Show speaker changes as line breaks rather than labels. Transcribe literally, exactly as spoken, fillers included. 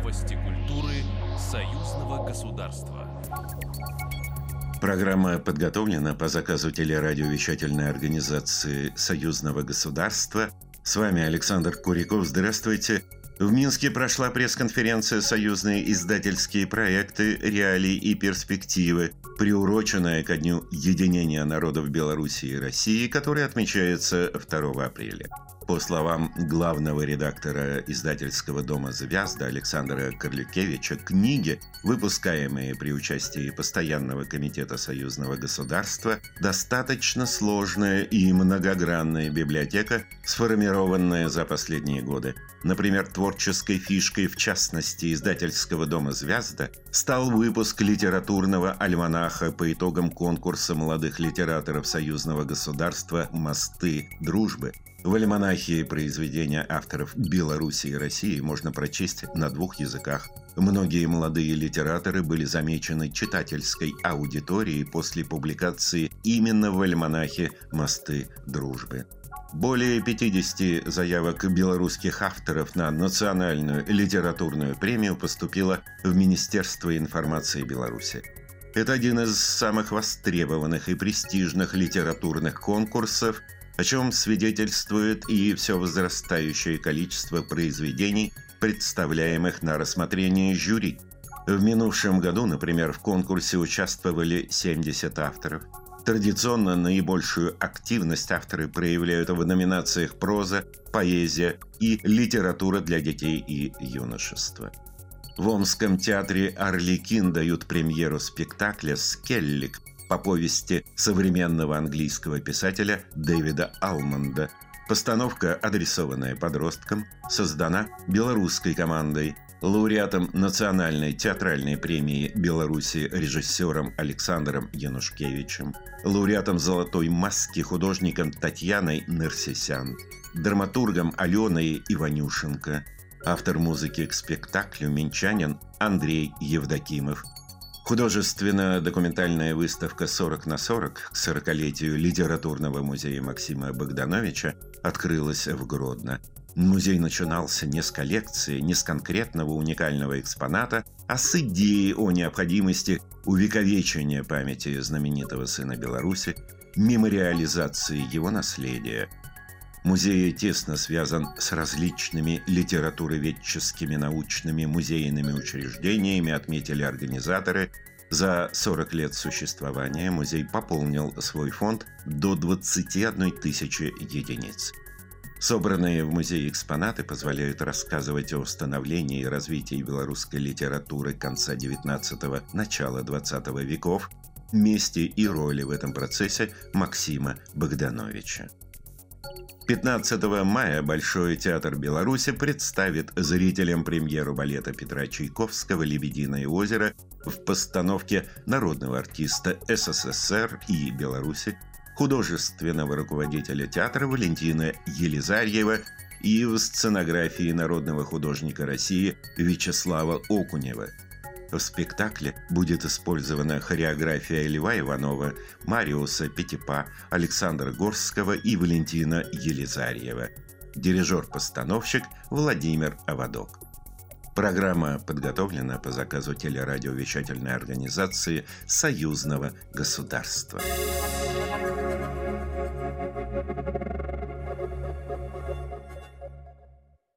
Новости культуры союзного государства.
Программа подготовлена по заказу телерадиовещательной организации союзного государства. С вами Александр Куриков. Здравствуйте. В Минске прошла пресс-конференция «Союзные издательские проекты. Реалии и перспективы», приуроченная ко Дню единения народов Беларуси и России, который отмечается второго апреля. По словам главного редактора издательского дома «Звезда» Александра Карлюкевича, книги, выпускаемые при участии Постоянного комитета союзного государства, достаточно сложная и многогранная библиотека, сформированная за последние годы. Например, творческой фишкой, в частности, издательского дома «Звезда», стал выпуск литературного альманаха по итогам конкурса молодых литераторов союзного государства «Мосты дружбы». В альманахе произведения авторов Беларуси и России можно прочесть на двух языках. Многие молодые литераторы были замечены читательской аудиторией после публикации именно в альманахе «Мосты дружбы». Более пятидесяти заявок белорусских авторов на национальную литературную премию поступило в Министерство информации Беларуси. Это один из самых востребованных и престижных литературных конкурсов, о чем свидетельствует и все возрастающее количество произведений, представляемых на рассмотрение жюри. В минувшем году, например, в конкурсе участвовали семьдесят авторов. Традиционно наибольшую активность авторы проявляют в номинациях «Проза», «Поэзия» и «Литература для детей и юношества». В Омском театре «Арлекин» дают премьеру спектакля «Скеллиг» по повести современного английского писателя Дэвида Алмонда. Постановка, адресованная подросткам, создана белорусской командой, лауреатом Национальной театральной премии Беларуси режиссером Александром Янушкевичем, лауреатом «Золотой маски» художником Татьяной Нерсесян, драматургом Аленой Иванюшенко, автор музыки к спектаклю минчанин Андрей Евдокимов. Художественно-документальная выставка «сорок на сорок» к сорокалетию литературного музея Максима Богдановича открылась в Гродно. Музей начинался не с коллекции, не с конкретного уникального экспоната, а с идеи о необходимости увековечения памяти знаменитого сына Беларуси, мемориализации его наследия. Музей тесно связан с различными литературоведческими, научными, музейными учреждениями, отметили организаторы. За сорок лет существования музей пополнил свой фонд до двадцати одной тысячи единиц. Собранные в музее экспонаты позволяют рассказывать о становлении и развитии белорусской литературы конца девятнадцатого – начала двадцатого веков, месте и роли в этом процессе Максима Богдановича. пятнадцатого мая Большой театр Беларуси представит зрителям премьеру балета Петра Чайковского «Лебединое озеро» в постановке народного артиста СССР и Беларуси, художественного руководителя театра Валентина Елизарьева и в сценографии народного художника России Вячеслава Окунева. В спектакле будет использована хореография Льва Иванова, Мариуса Петипа, Александра Горского и Валентина Елизарьева. Дирижер-постановщик Владимир Авадок. Программа подготовлена по заказу телерадиовещательной организации союзного государства.